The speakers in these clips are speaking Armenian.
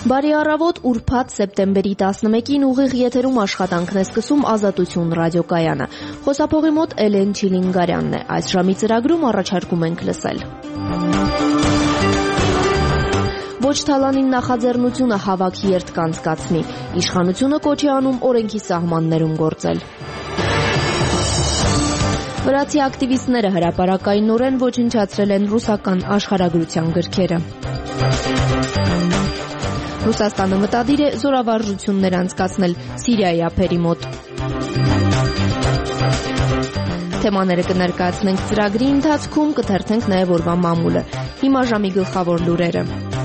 Բարի առավոտ, ուրբաթ սեպտեմբերի 11-ին ուղիղ եթերում աշխատանքն է սկսում Ազատություն ռադիոկայանը։ Խոսափողի մոտ Էլեն Չիլինգարյանն է։ Այս ժամի ծրագրում առաջարկում ենք լսել. Ոչ թալանին նախաձեռնությունը հավաքի երթ կանցկացնի։ Իշխանությունը կոչ է անում օրենքի սահմաններում գործել։ Վրացի ակտիվիստները հրապարակայնորեն ոչնչացրել են ռուսական աշխարհագրության գրքերը։ Ռուսաստանը մտադիր է զորավարժություններ անցկացնել Սիրիայի ափերի մոտ։ Թեմաները կներկայացնենք ծրագրի ընթացքում, կթերթենք նաև օրվա մամուլը։ Հիմա ժամի գլխավոր լուրերը։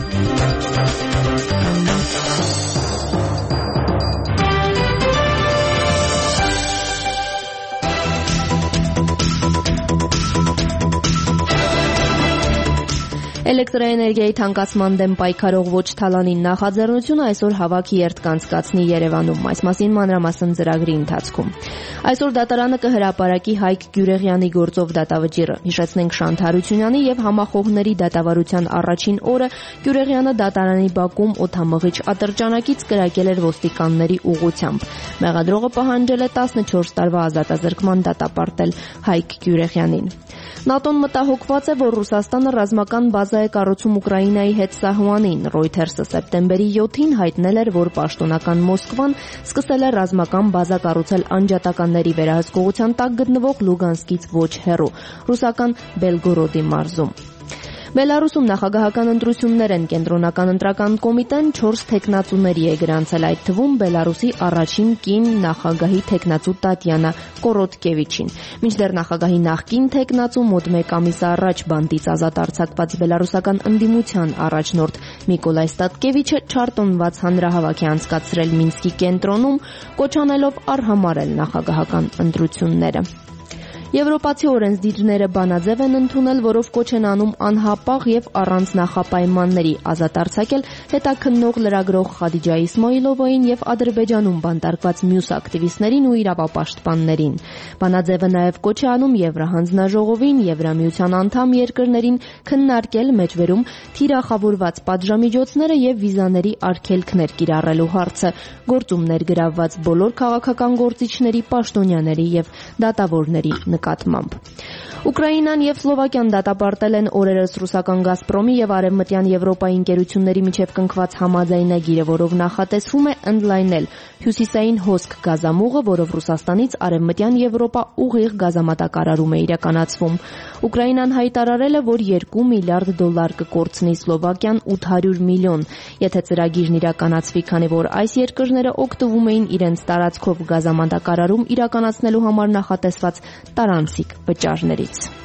Էլեկտրաէներգիայի թանկացման դեմ պայքարող ոչ թալանին նախաձեռնությունը այսօր հավաքի երթ կանցկացնի Երևանում։ Այս մասին մանրամասն ծրագրի ընթացքում։ Այսօր դատարանը կհրապարակի Հայկ Գյուրեղյանի գործով դատավճիռը։ Հիշեցնենք Շանթ Հարությունյանի եւ համախոհների դատավարության առաջին օրը Գյուրեղյանը դատարանի բակում օդամղիչ ատրճանակից կրակել էր ոստիկանների ուղղությամբ։ Մեղադրողը պահանջել է 14 տարվա ազատազրկման դատապարտել Հայկ Գյուրեղյանին։ ՆԱՏՕ-ն մտահոգված է, որ Ռուսաստանը ռազմական բազա է կառուցում Ուկրաինայի հետ սահմանին։ Reuters-ը սեպտեմբերի 7-ին հայտնել էր, որ պաշտոնական Մոսկվան սկսել է ռազմական բազա կառուցել անջատականների վերահսկողության տակ գտնվող Լուգանսկից ոչ հեռու, ռուսական Բելգորոդի մարզում։ Բելարուսում նախագահական ընտրություններ են։ Կենտրոնական ընտրական կոմիտեն 4 թեկնածուների է գրանցել, այդ թվում Բելարուսի առաջին կին նախագահի թեկնածու Տատյանա Կորոտկևիչին։ Մինչդեռ նախագահի նախկին թեկնածու մոտ 1 ամիս առաջ բանտից ազատ արձակված բելարուսական ընդդիմության առաջնորդ Միկոլայ Ստատկևիչը չարտոնված հանրահավաք է անցկացրել Մինսկի կենտրոնում, կոչ անելով արհամարհել նախագահական ընտրությունները։ Եվրոպացի օրենսդիրները բանաձև են ընդունել, որով կոչ են անում անհապաղ եւ առանց նախապայմանների ազատ արձակել հետաքննող լրագրող Խադիջա Իսմայիլովային եւ Ադրբեջանում բանտարկված մյուս ակտիվիստներին ու իրավապաշտպաններին։ Բանաձևը նաեւ կոչ է անում Եվրահանձնաժողովին, Եվրամիության անդամ երկրներին քննարկել մեջբերում թիրախավորված պատժամիջոցները եւ վիզաների արգելքներ կիրառելու հարցը, գործումներ գրավված բոլոր քաղաքական գործիչների, պաշտոնյաների եւ դատավորների նկատմամբ։ Ուկրաինան եւ Սլովակիան դատապարտել են օրերս ռուսական Գազպրոմի եւ Արևմտյան Եվրոպայի ընկերությունների միջև կնքված համաձայնագիրը, որով նախատեսվում է ընդլայնել հյուսիսային հոսք գազամուղը, որով Ռուսաստանից Արևմտյան Եվրոպա ուղիղ գազամատակարարում է իրականացվում։ Ուկրաինան հայտարարել է, որ $2 միլիարդ կկորցնի Սլովակիան 800 միլիոն, եթե ծրագիրն իրականացվի, քանի որ այս երկրները օգտվում էին իրենց տարածքով գազամատակարարում իրականացնելու համար նախատեսված տարանցիկ վճարներից։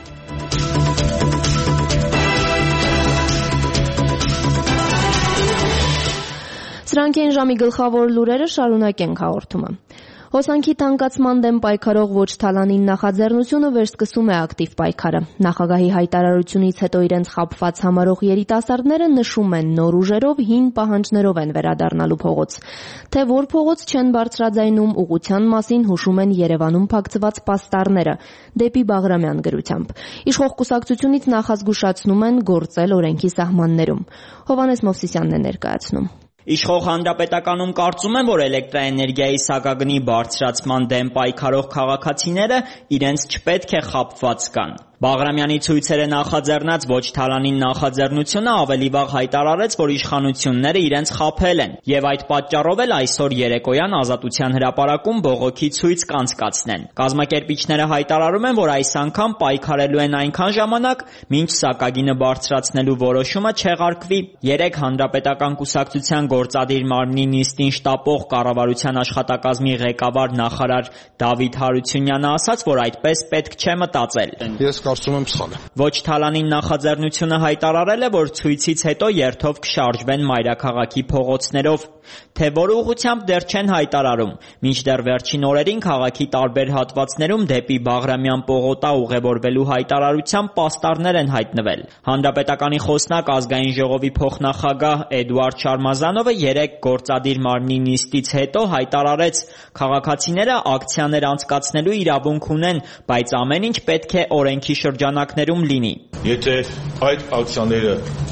Սրանք են ժամի գլխավոր լուրերը, շարունակենք հաղորդումը։ Հոսանքի թանկացման դեմ պայքարող ոչ թալանին նախաձեռնությունը վերսկսում է ակտիվ պայքարը։ Նախագահի հայտարարությունից հետո իրենց խաբված համարող երիտասարդները նշում են նոր ուժերով, հին պահանջներով են վերադառնալու փողոց։ Թե որ փողոց չեն բարձրաձայնում, ուղղության մասին հուշում են Երևանում փակցված պաստառները դեպի Բաղրամյան գրությամբ։ Իշխող կուսակցությունից նախազգուշացնում են գործել օրենքի սահմաններում։ Հովհաննես Մովսիսյանն է ներկայացնում։ Իշխող հանրապետականում կարծում են, որ էլեկտրաէներգիայի սակագնի բարձրացման դեմ պայքարող քաղաքացիները իրենց չպետք է խաբված կան։ Բաղրամյանի ցույցերը նախաձեռնած ոչ թալանին նախաձեռնությունը ավելի վաղ հայտարարեց, որ իշխանությունները իրենց խաբել են, եւ այդ պատճառով էլ այսօր երեկոյան Ազատության հրապարակում բողոքի ցույց կանցկացնեն։ Կազմակերպիչները հայտարարում են, որ այս անգամ պայքարելու են այնքան ժամանակ, մինչ սակագինը բարձրացնելու որոշումը չեղարկվի։ 3 հանրապետական կուսակցության գործադիր մարմնի նիստին շտապող կառավարության աշխատակազմի ղեկավար նախարար Դավիթ Հարությունյանը ասաց, որ այդպես պետք չէ մտածել։ Կարծում եմ սխալ է։ Ոչ թալանին նախաձեռնությունը հայտարարել է, որ ցույցից հետո երթով կշարժվեն մայրաքաղաքի փողոցներով, թե որ ուղղությամբ դեռ չեն հայտարարում։ Մինչդեռ վերջին օրերին քաղաքի տարբեր հատվածներում դեպի Բաղրամյան պողոտա ուղևորվելու հայտարարությամբ պաստառներ են հայտնվել։ Հանրապետականի խոսնակ ազգային ժողովի փոխնախագահ Էդուարդ Շարմազանովը 3 գործադիր մարմնի նիստից հետո հայտարարեց, քաղաքացիները ակցիաներ անցկացնելու իրավունք ունեն, բայց ամեն ինչ պետք է օրենքի շրջանակներում լինի։ Եթե այդ ակցիաները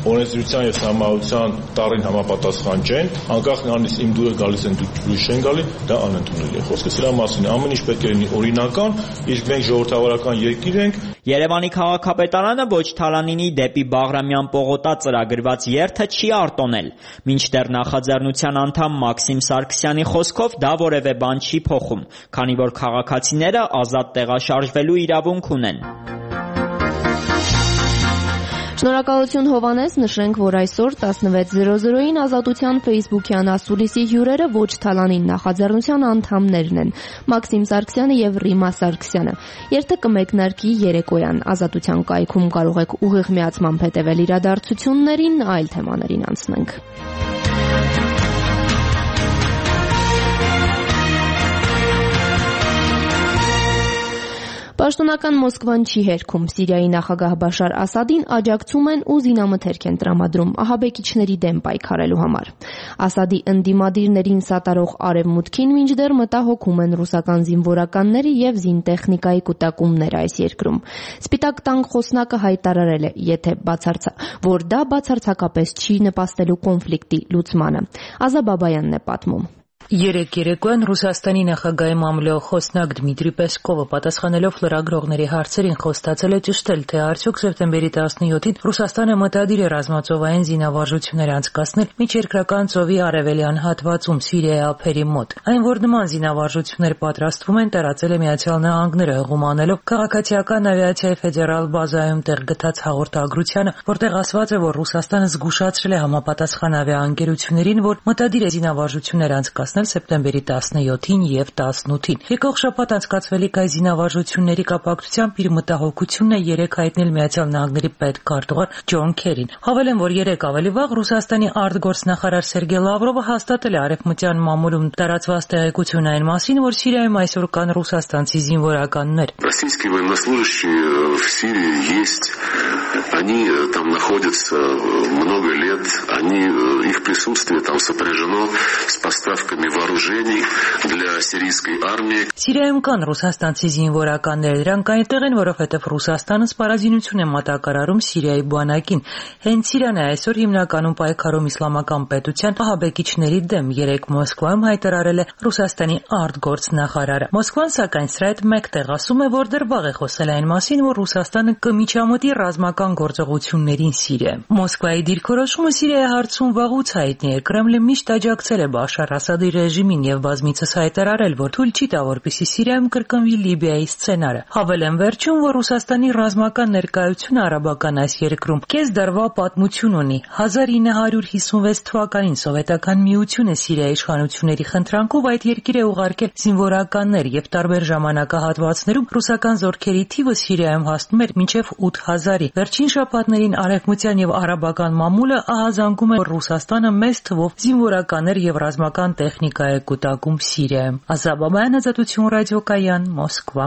օրենսդրության եւ համահայության տարին համապատասխան չեն, անկախ նրանից իմ դուրը գալիս են դուք ուրիշ չեն գալի, դա անընդունելի է խոսքը։ Սրա մասին ամեն ինչ պետք է լինի օրինական, իսկ մենք ժողովրդավարական երկիր ենք։ Երևանի քաղաքապետարանը ոչ Թալանինի դեպի Բաղրամյան պողոտա ծրագրված երթը չի արտոնել, մինչդեռ նախաձեռնության անդամ Մաքսիմ Սարգսյանի խոսքով դա որևէ բան չի փոխում, քանի որ քաղաքացիները ազատ տեղաշարժվելու իրավունք ունեն։ Շնորհակալություն Հովանես, նշենք, որ այսօր 16:00-ին Ազատության Facebook-յան ասուլիսի հյուրերը ոչ Թալանին նախաձեռնության անդամներն են՝ Մաքսիմ Սարգսյանը եւ Ռիմա Սարգսյանը։ Երթը կմեկնարկի երեկոյան։ Ազատության կայքում կարող եք ուղիղ միացմամբ հետևել իրադարձություններին, այլ թեմաներին անցնենք։ Պաշտոնական Մոսկվան չի հերքում։ Սիրիայի նախագահ Բաշար Ասադին աջակցում են ու զինամթերք են տրամադրում ահաբեկիչների դեմ պայքարելու համար։ Ասադի ընդդիմադիրներին սատարող Արևմուտքին մինչդեռ մտահոգում են ռուսական զինվորականների եւ զինտեխնիկայի կուտակումները այս երկրում։ Սպիտակ տան խոսնակը հայտարարել է, որ դա բացարձակապես չի նպաստելու կոնֆլիկտի լուծմանը։ Ազա Բաբայանն է պատմում։ Երեկոյան Ռուսաստանի նախագահի մամլոյ խոսնակ Դմիտրի Պեսկովը պատասխանելով լրագրողների հարցերին խոստացել է ճշտել, թե արդյոք սեպտեմբերի 17-ին Ռուսաստանը մտադիր է ռազմածովային զինավարժություններ անցկացնել միջերկրական ծովի արևելյան հատվածում Սիրիայի ափերի մոտ։ Այն, որ նման զինավարժություններ պատրաստվում են, տարածել է Միացյալ Նահանգները, հղում անելով քաղաքացիական ավիացիայի ֆեդերալ բազայում տեղ գտած հաղորդագրությանը, որտեղ ասված է, որ Ռուսաստանը զգուշացրել է համապատասխան ավիաընկերություններին, որ մտադիր է զինավարժություններ անցկացնել սեպտեմբերի 17-ին եւ 18-ին։ Եկող շաբաթ անցկացվելիք այս զինավարժությունների կապակցությամբ իր մտահոգությունն է երեկ հայտնել Միացյալ Նահանգների պետքարտուղար Ջոն Քերին։ Հավելեն, որ երեկ ավելի վաղ Ռուսաստանի արտգործնախարար Սերգեյ Լավրովը հաստատել է արևմտյան մամուլում տարածված տեղեկություն այն մասին, որ Սիրիայում այսօր կան ռուսաստանցի զինվորականներ։ Российские военнослужащие в Сирии есть. Они там находятся много лет. Их присутствие там сопряжено с поставками вооружений для сирийской армии. Սիրիայում կան ռուսաստանցի զինվորականներ, դրանք այնտեղ են, որովհետև Ռուսաստանը սպառազինություն է մատակարարում Սիրիայի բանակին։ Հենց Սիրիան է այսօր հիմնականում պայքարում իսլամական պետության ահաբեկիչների դեմ, երեկ Մոսկվայում հայտարարել է Ռուսաստանի արտգործնախարարը։ Մոսկվան սակայն սրա հետ մեկտեղ ասում է, որ դեռ վաղ է խոսել այն մասին, որ Ռուսաստանը կմիջամտի ռազմական գործողություններին Սիրիայում։ Մոսկվայի դիրքորոշումը Սիրիայի հարցում վաղուց հայտնի է։ Կրեմլը միշտ աջակցել է Բաշար Ասադի ռեժիմին եւ բազմիցս հայտարարել, որ թույլ չի տա, որպեսզի Սիրիայում կրկնվի Լիբիայի սցենարը։ Հավելեն վերջում, որ Ռուսաստանի ռազմական ներկայությունը արաբական այս երկրում կես դարվա պատմություն ունի։ 1956 թվականին Սովետական միությունը Սիրիայի իշխանությունների խնդրանքով այդ երկիր է ուղարկել զինվորականներ եւ տարբեր ժամանակահատվածներում ռուսական զորքերի թիվը Սիրիայում հասնում էր մինչեւ 8000-ի։ Վերջին շաբաթներին արևմտյան եւ արաբական մամուլը ահազանգում է, որ Ռուսաստանը մեծ թվով զինվորականներ եւ ռազմական տեխնիկա է կուտակում Սիրիայում։ Ազա Բաբայան, Ազատություն ռադիոկայան, Մոսկվա։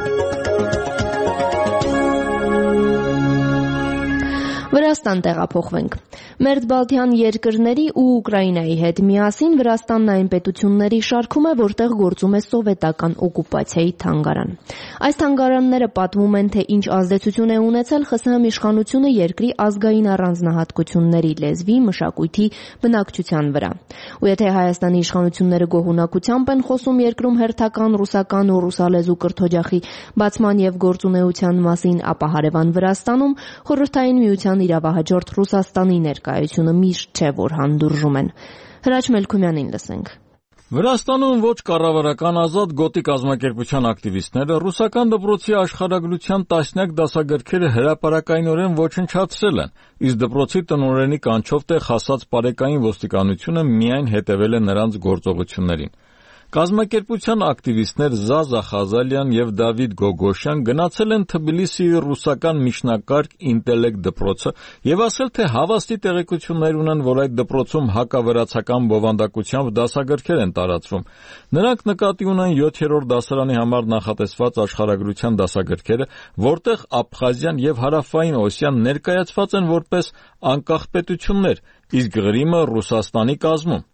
Վրաստան տեղափոխվենք։ Մերձբալթյան երկրների ու Ուկրաինայի հետ միասին Վրաստանն այն պետությունների շարքում է, որտեղ գործում է սովետական օկուպացիայի թանգարան։ Այս թանգարանները պատմում են, թե ինչ ազդեցություն է ունեցել ԽՍՀՄ իշխանությունը երկրի ազգային առանձնահատկությունների, լեզվի, մշակույթի, բնակչության վրա։ Ու եթե Հայաստանի իշխանությունները գոհունակությամբ են խոսում երկրում հերթական ռուսական ու ռուսալեզու կրթօջախի բացման եւ գործունեության մասին, ապա հարևան Վրաստանում Խորհրդային Միության իրավահաջորդ Ռուսաստանի ներկայությունը միշտ չէ, որ հանդուրժում են։ Հրաչ Մելքումյանին լսենք։ Վրաստանում ոչ կառավարական ազատ գոտի կազմակերպության ակտիվիստները ռուսական դպրոցի աշխարհագրության տասնյակ դասագրքերը հրապարակայնորեն ոչնչացրել են, իսկ դպրոցի տնօրենի կանչով տեղ հասած պարեկային ոստիկանությունը միայն հետևել է նրանց գործողություններին։ Կազմակերպության ակտիվիստներ Զազա Խազալյան եւ Դավիթ Գոգոշյան գնացել են Թբիլիսիի ռուսական միջնակարգ ինտելեկտ դպրոցը եւ ասել, թե հավաստի տեղեկություններ ունեն, որ այդ դպրոցում հակավրացական բովանդակությամբ դասագրքեր են տարածվում։ Նրանք նկատի ունեն 7-րդ դասարանի համար նախատեսված աշխարհագրության դասագրքերը, որտեղ Աբխազիան եւ Հարավային Օսիան ներկայացված են որպես անկախ պետություններ, իսկ Ղրիմը Ռուսաստանի կազմում։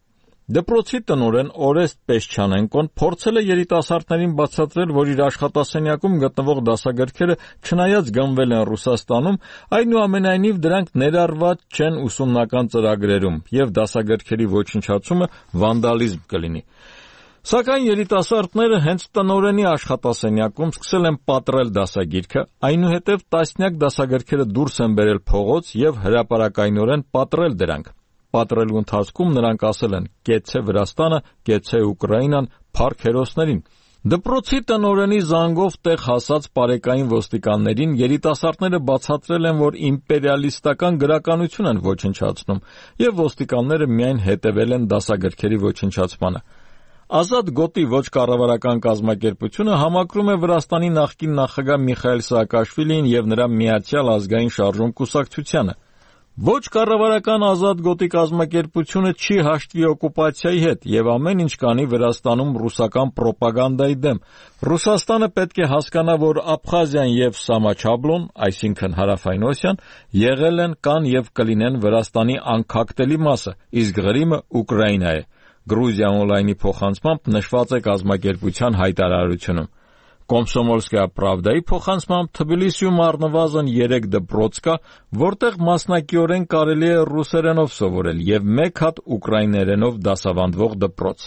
Դպրոցի տնօրեն Օրեստ Պեսչանենկոն փորձել է երիտասարդներին բացատրել, որ իր աշխատասենյակում գտնվող դասագրքերը չնայած գնվել են Ռուսաստանում, այնուամենայնիվ դրանք ներառված չեն ուսումնական ծրագրերում եւ դասագրքերի ոչնչացումը վանդալիզմ կլինի։ Սակայն երիտասարդները հենց տնօրենի աշխատասենյակում սկսել են պատռել դասագիրքը, այնուհետև տասնյակ դասագրքերը դուրս են բերել փողոց եւ հրապարակայնորեն պատռել դրանք։ Պատռելու ընթացքում նրանք ասել են. «Կեցցե Վրաստանը, կեցցե Ուկրաինան, փառք հերոսներին»։ Դպրոցի տնօրենի զանգով տեղ հասած պարեկային ոստիկաններին երիտասարդները բացատրել են, որ իմպերիալիստական գրականություն են ոչնչացնում, եւ ոստիկանները միայն հետևել են դասագրքերի ոչնչացմանը։ Ազատ գոտի ոչ կառավարական կազմակերպությունը համակրում է Վրաստանի նախկին նախագահ Միխայել Սաակաշվիլիին եւ նրա Միացյալ ազգային շարժում կուսակցությանը։ Ոչ կառավարական ազատ գոտի կազմակերպությունը չի հաշտվի օկուպացիայի հետ եւ ամեն ինչ կանի Վրաստանում ռուսական պրոպագանդայի դեմ։ Ռուսաստանը պետք է հասկանա, որ Աբխազիան եւ Սամաչաբլոն, այսինքն Հարավային Օսիան, եղել են, կան եւ կլինեն Վրաստանի անքակտելի մասը, իսկ Ղրիմը Ուկրաինա է։ Գրուզիա օնլայնի փոխանցմամբ նշված է կազմակերպության հայտարարությունում։ Կոմսոմոլսկայա Պրավդայի փոխանցմամբ Թբիլիսիում առնվազն 3 դպրոց կա, որտեղ մասնակիորեն կարելի է ռուսերենով սովորել եւ 1 հատ ուկրաիներենով դասավանդվող դպրոց։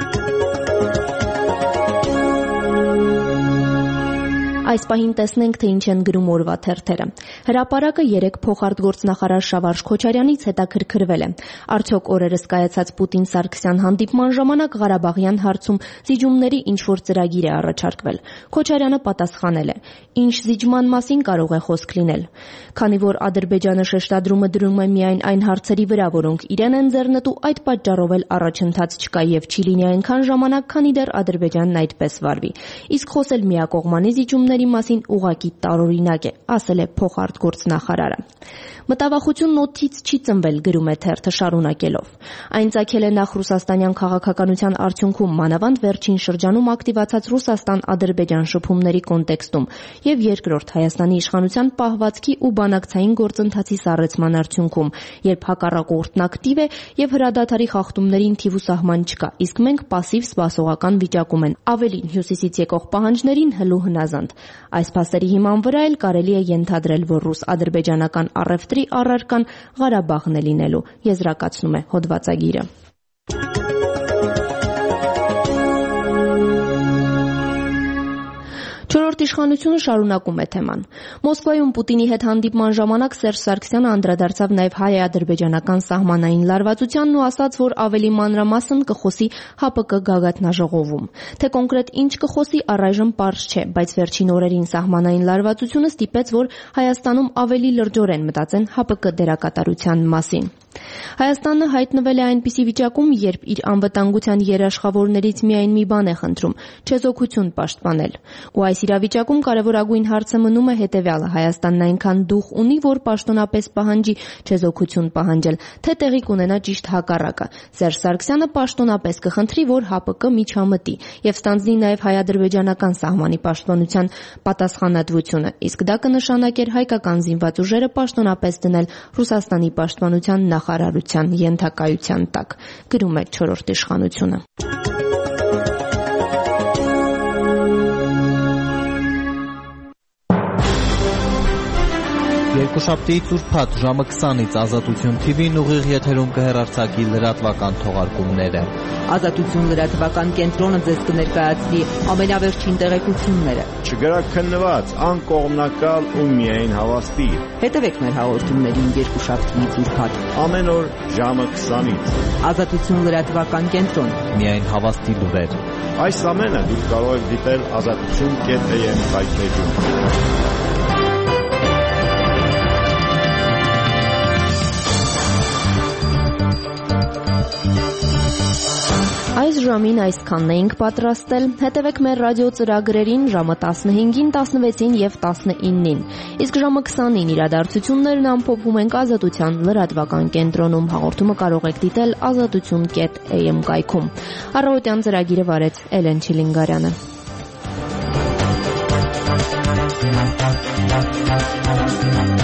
Այս պահին տեսնենք, թե ինչ են գրում օրվա թերթերը։ Հրապարակը 3 փոխարտգործնախարար Շավարժ Քոչարյանից հետաքրքրվել է։ Արդյոք օրերս կայացած Պուտին-Սարգսյան հանդիպման ժամանակ Ղարաբաղյան հարցում զիջումների ինչ-որ ծրագիր է առաջարկվել։ Քոչարյանը պատասխանել է. «Ինչ զիջման մասին կարող է խոսք լինել։ Քանի որ Ադրբեջանը շեշտադրումը դրում է միայն այն հարցերի վրա, որոնք իրեն են ձեռնտու, այդ պատճառով էլ առաջընթաց չկա եւ չի լինի այնքան ժամանակ, քանի դեռ Ադրբեջանն այդպես վարվի։ Իսկ խոսել միակողմանի զիջումների մասին ուղղակի տարօրինակ է», ասել է փոխարտգործնախարարը։ Մտավախությունն օդից չի ծնվել, գրում է թերթը շարունակելով։ Այն ծագել է նախ ռուսաստանյան քաղաքականության արդյունքում, մանավանդ վերջին շրջանում ակտիվացած Ռուսաստան-Ադրբեջան շփումների կոնտեքստում եւ երկրորդ Հայաստանի իշխանության պահվածքի ու բանակցային գործընթացի սառեցման արդյունքում, երբ հակառակորդն ակտիվ է եւ հրադադարի խախտումներին թիվ ու սահման չկա, իսկ մենք պասիվ սպասողական վիճակում են, ավելին հյուսիսից եկող պահանջներին հլու հնազանդ։ Այս փաստերի հիման վրա էլ կարելի է ենթադրել, որ ռուս-ադրբեջանական առևտրի առարկան Ղարաբաղն է լինելու, եզրակացնում է հոդվածագիրը։ Չորրորդ իշխանությունը շարունակում է թեման։ Մոսկվայում Պուտինի հետ հանդիպման ժամանակ Սերժ Սարգսյանը անդրադարձավ նաև հայ-ադրբեջանական սահմանային լարվածությանն ու ասաց, որ ավելի մանրամասն կխոսի ՀԱՊԿ գագաթնաժողովում։ Թե կոնկրետ ինչ կխոսի, առայժմ պարզ չէ, բայց վերջին օրերին սահմանային լարվածությունը ստիպեց, որ Հայաստանում ավելի լրջորեն մտածեն ՀԱՊԿ դերակատարության մասին։ Հայաստանը հայտնվել է այնպիսի վիճակում, երբ իր անվտանգության երաշխավորներից միայն մի բան է խնդրում՝ չեզոքություն պաշտպանել։ Ու այս իրավիճակում կարևորագույն հարցը մնում է հետևյալը՝ Հայաստանն այնքան դուխ ունի, որ պաշտոնապես պահանջի չեզոքություն պահանջել, թե տեղի կունենա ճիշտ հակառակը։ Սերժ Սարգսյանը պաշտոնապես կխնդրի, որ ՀԱՊԿ միջամտի եւ ստանձնի նաեւ հայ-ադրբեջանական սահմանի պաշտպանության պատասխանատվությունը, իսկ դա կնշանակեր հայկական զինված ուժերը պաշտոնապես դնել Ռուսաստանի պաշտպանության նախարարության ենթակայության տակ, գրում է չորրորդ իշխանությունը։ Երկուշաբթի ծուրփաթ ժամը 20-ից Ազատություն TV-ն ուղիղ եթերում կհեռարձակի լրատվական թողարկումները։ Ազատություն լրատվական կենտրոնը ձեզ կներկայացնի ամենավերջին տեղեկությունները։ Չգրաքննված, անկողմնակալ ու միայն հավաստի։ Հետևեք մեր հաղորդումներին երկուշաբթի ծուրփաթ ամեն օր ժամը 20-ից։ Ազատություն լրատվական կենտրոն։ Միայն հավաստի լուրեր։ Այս ամենը դուք կարող եք դիտել azatutun.am սայթերում։ Այս ժամին այսքանն էինք պատրաստել։ Հետևեք մեր ռադիո ծրագրերին ժամը 15-ին, 16-ին եւ 19-ին։ Իսկ ժամը 20-ին իրադարձություններն ամփոփում ենք Ազատության լրատվական կենտրոնում։ Հաղորդումը կարող եք դիտել azatutun.am կայքում։ Առավոտյան ծրագիրը վարեց Էլեն Չիլինգարյանը։